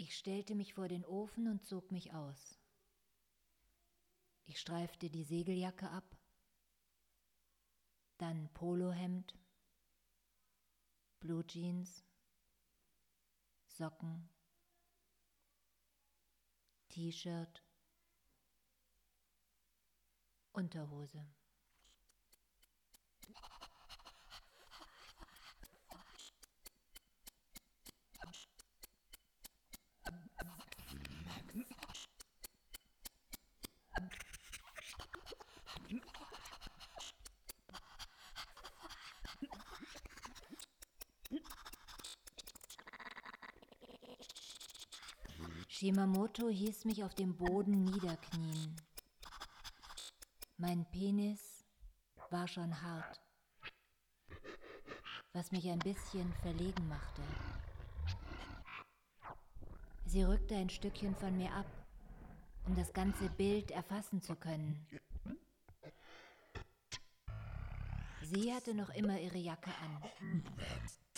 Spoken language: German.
Ich stellte mich vor den Ofen und zog mich aus. Ich streifte die Segeljacke ab, dann Polohemd, Blue Jeans, Socken, T-Shirt, Unterhose. Shimamoto hieß mich auf dem Boden niederknien. Mein Penis war schon hart, was mich ein bisschen verlegen machte. Sie rückte ein Stückchen von mir ab, um das ganze Bild erfassen zu können. Sie hatte noch immer ihre Jacke an.